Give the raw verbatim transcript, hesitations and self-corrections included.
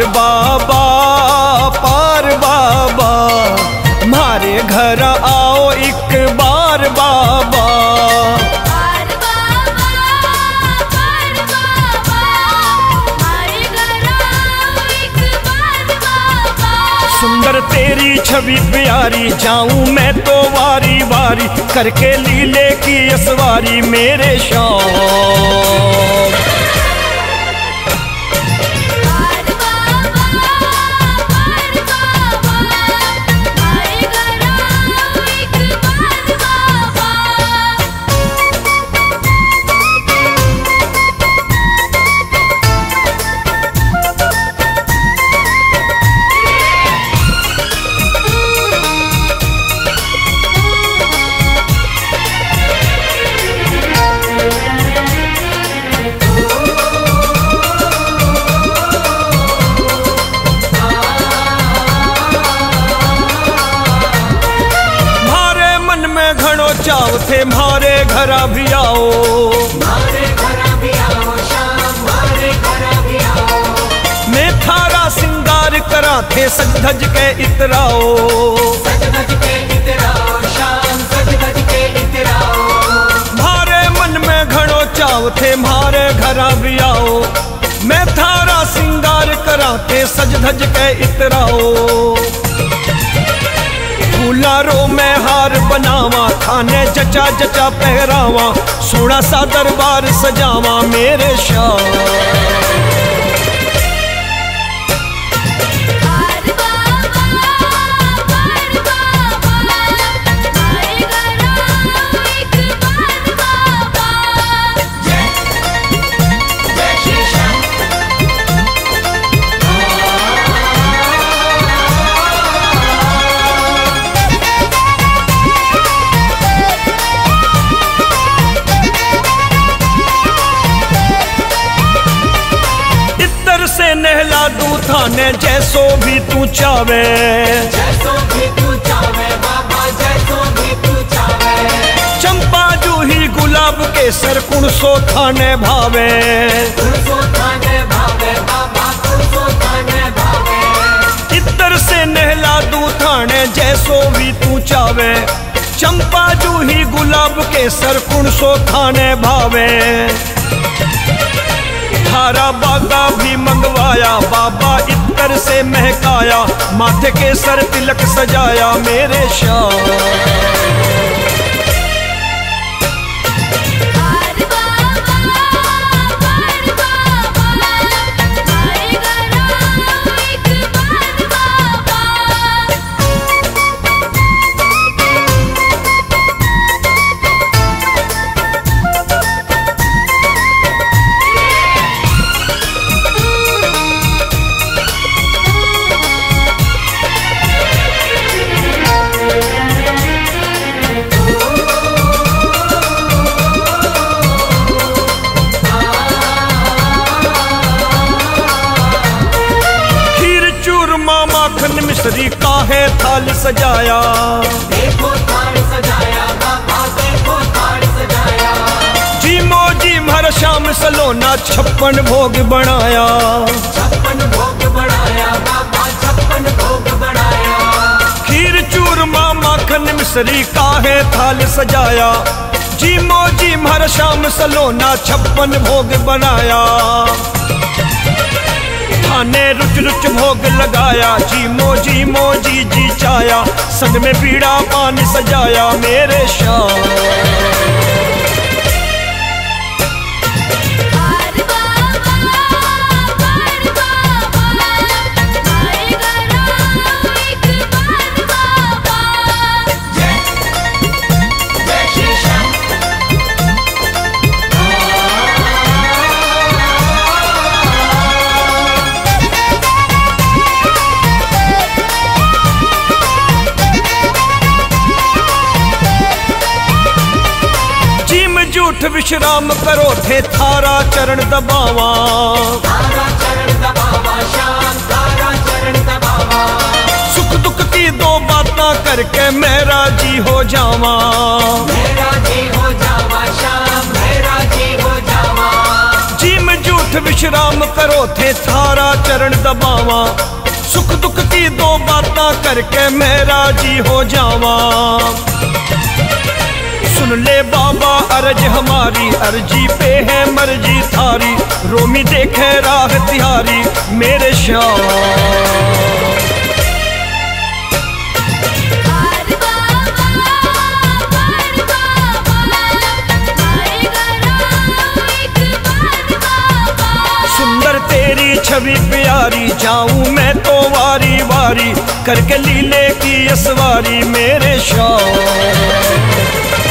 बाबा पार बाबा, मारे घर आओ एक बार बाबा। पार बाबा, पार बाबा, मारे घर आओ एक बार बाबा। सुंदर तेरी छवि प्यारी, जाऊं मैं तो वारी वारी, करके लीले की असवारी मेरे श्याम। चाव थे मारे घर भी आओ, मारे घर भी आओ शाम, मारे घर भी आओ। मैं थारा सिंगार करा थे सज धज के इतराओ, सज धज के इतराओ शाम, सज धज के इतराओ। मारे मन में घणो चाव थे मारे घर भी आओ, मैं थारा सिंगार करा थे सज धज के इतराओ। फूलारो में हार बनावा, थाने जचा जचा पहरावा, सोना सा दरबार सजावा मेरे शाह। नहला दू थाने जैसो भी तू चावे, जैसो भी तू चावे बाबा, जैसो भी तू चावे। चंपा जूही गुलाब के सर कुण सो थाने भावे, कुण सो थाने भावे बाबा, कुण सो थाने भावे। इतर से नहला दू थाने जैसो भी तू चावे, चंपा जूही गुलाब के सर कुण सो थाने भावे। थारा बागा भी मंगवाया बाबा, इतर से महकाया, माथे के सर तिलक सजाया मेरे शाह। माखन मिश्री काहे थाल सजाया, देखो थाल सजाया बाबा, देखो थाल सजाया। जीमो जी हर शाम सलोना छप्पन भोग बनाया, छप्पन भोग बनाया बाबा, छप्पन भोग बनाया। खीर चूरमा माखन मिश्री काहे थाल सजाया, जीमो जी हर शाम सलोना छप्पन भोग बनाया। थाने रुच रुच भोग लगाया, जीमो जीमो जी जी चाया, संग में पीड़ा पान सजाया मेरे शाह। झूठ विश्राम करो थे थारा चरण दबावा, थारा चरण दबावा शाम, थारा चरण दबावा। सुख दुख की दो बातें करके मैं राजी हो जावा, मैं राजी हो जावा शाम, मैं राजी हो जावा। जी में झूठ विश्राम करो थे थारा चरण दबावा, सुख दुख की दो बातें करके मैं राजी हो जावा। सुन ले बाबा अर्ज हमारी, अर्जी पे है मर्जी थारी, रोमी देखे राह तिहारी मेरे श्याम। सुंदर तेरी छवि प्यारी, जाऊं मैं तो वारी वारी करके लीले की असवारी मेरे श्याम।